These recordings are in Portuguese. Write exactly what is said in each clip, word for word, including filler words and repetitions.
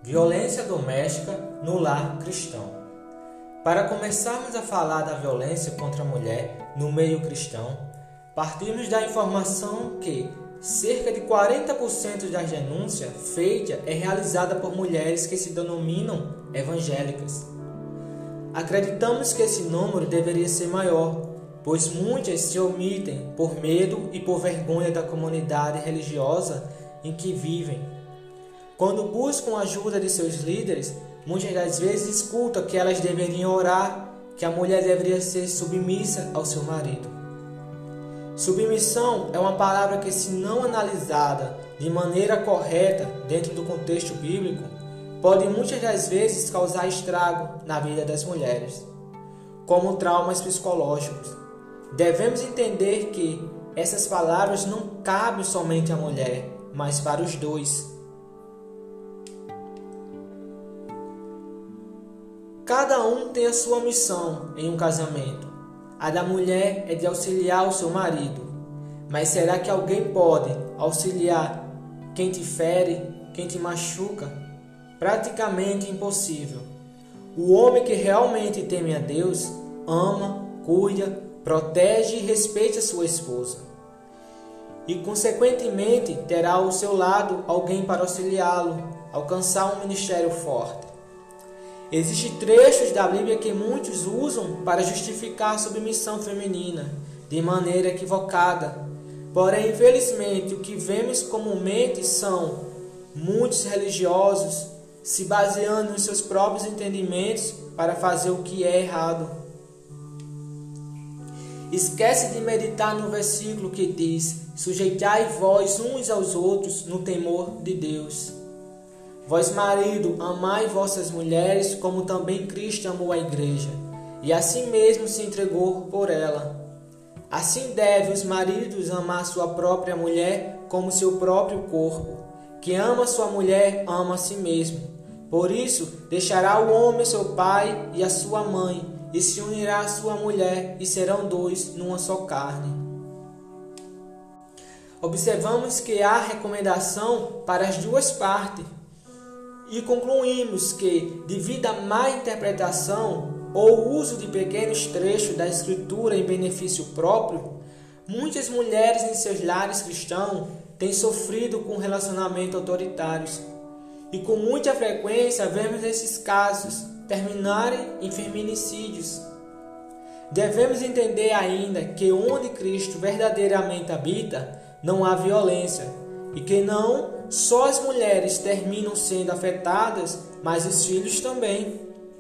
Violência doméstica no lar cristão. Para começarmos a falar da violência contra a mulher no meio cristão, partimos da informação que cerca de quarenta por cento das denúncias feitas é realizada por mulheres que se denominam evangélicas. Acreditamos que esse número deveria ser maior, pois muitas se omitem por medo e por vergonha da comunidade religiosa em que vivem. Quando buscam a ajuda de seus líderes, muitas das vezes escutam que elas deveriam orar, que a mulher deveria ser submissa ao seu marido. Submissão é uma palavra que, se não analisada de maneira correta dentro do contexto bíblico, pode muitas das vezes causar estrago na vida das mulheres, como traumas psicológicos. Devemos entender que essas palavras não cabem somente à mulher, mas para os dois. Cada um tem a sua missão em um casamento. A da mulher é de auxiliar o seu marido. Mas será que alguém pode auxiliar quem te fere, quem te machuca? Praticamente impossível. O homem que realmente teme a Deus ama, cuida, protege e respeita sua esposa. E, consequentemente, terá ao seu lado alguém para auxiliá-lo, alcançar um ministério forte. Existem trechos da Bíblia que muitos usam para justificar a submissão feminina de maneira equivocada. Porém, infelizmente, o que vemos comumente são muitos religiosos se baseando nos seus próprios entendimentos para fazer o que é errado. Esquece de meditar no versículo que diz: sujeitai vós uns aos outros no temor de Deus. Vós, marido, amai vossas mulheres, como também Cristo amou a igreja, e assim mesmo se entregou por ela. Assim devem os maridos amar sua própria mulher como seu próprio corpo. Quem ama sua mulher, ama a si mesmo. Por isso, deixará o homem seu pai e a sua mãe, e se unirá à sua mulher, e serão dois numa só carne. Observamos que há recomendação para as duas partes. E concluímos que, devido à má interpretação ou uso de pequenos trechos da Escritura em benefício próprio, muitas mulheres em seus lares cristãos têm sofrido com relacionamentos autoritários. E com muita frequência vemos esses casos terminarem em feminicídios. Devemos entender ainda que onde Cristo verdadeiramente habita, não há violência, e que não só as mulheres terminam sendo afetadas, mas os filhos também.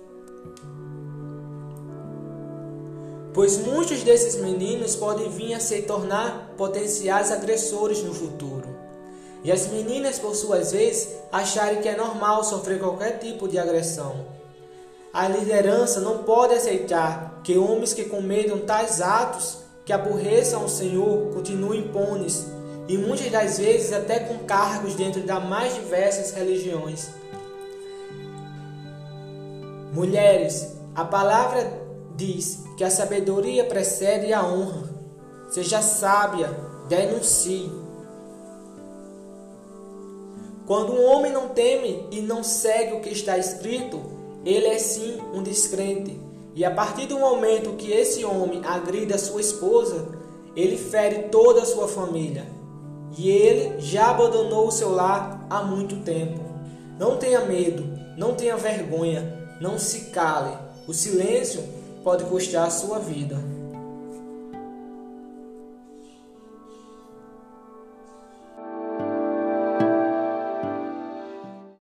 Pois muitos desses meninos podem vir a se tornar potenciais agressores no futuro. E as meninas, por sua vez, acharem que é normal sofrer qualquer tipo de agressão. A liderança não pode aceitar que homens que cometam tais atos, que aborreçam o Senhor, continuem impunes, e muitas das vezes até com cargos dentro das mais diversas religiões. Mulheres, a palavra diz que a sabedoria precede a honra. Seja sábia, denuncie. Quando um homem não teme e não segue o que está escrito, ele é sim um descrente. E a partir do momento que esse homem agride a sua esposa, ele fere toda a sua família. E ele já abandonou o seu lar há muito tempo. Não tenha medo, não tenha vergonha, não se cale. O silêncio pode custar a sua vida.